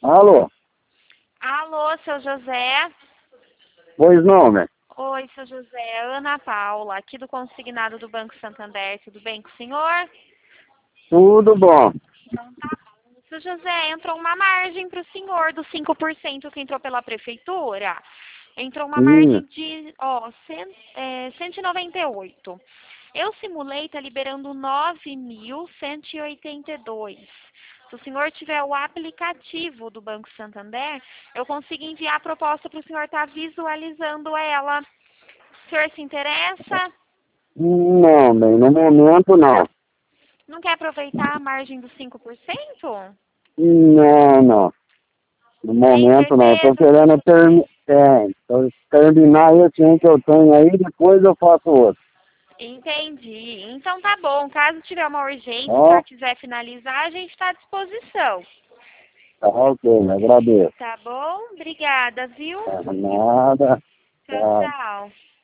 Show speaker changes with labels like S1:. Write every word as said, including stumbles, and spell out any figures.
S1: Alô?
S2: Alô, seu José?
S1: Pois não, né?
S2: Oi, seu José. Ana Paula, aqui do consignado do Banco Santander. Tudo bem com o senhor?
S1: Tudo bom.
S2: Então tá bom. Seu José, entrou uma margem para o senhor dos cinco por cento que entrou pela prefeitura. Entrou uma
S1: Sim.
S2: margem de, ó, cem, é, cento e noventa e oito. Eu simulei, tá liberando nove mil cento e oitenta e dois. Se o senhor tiver o aplicativo do Banco Santander, eu consigo enviar a proposta para o senhor estar visualizando ela. O senhor se interessa?
S1: Não, bem, no momento não.
S2: Não quer aproveitar a margem dos cinco por cento?
S1: Não, não. No
S2: Tem
S1: momento não. Eu tô
S2: certeza?
S1: querendo termi é, tô terminar esse um que eu tenho aí, depois eu faço outro.
S2: Entendi. Então tá bom. Caso tiver uma urgência, se o
S1: Ó,
S2: senhor quiser finalizar, a gente está à disposição.
S1: tá ok, agradeço.
S2: Tá bom? Obrigada, viu?
S1: É, nada.
S2: Tchau,
S1: Tchau.
S2: tchau.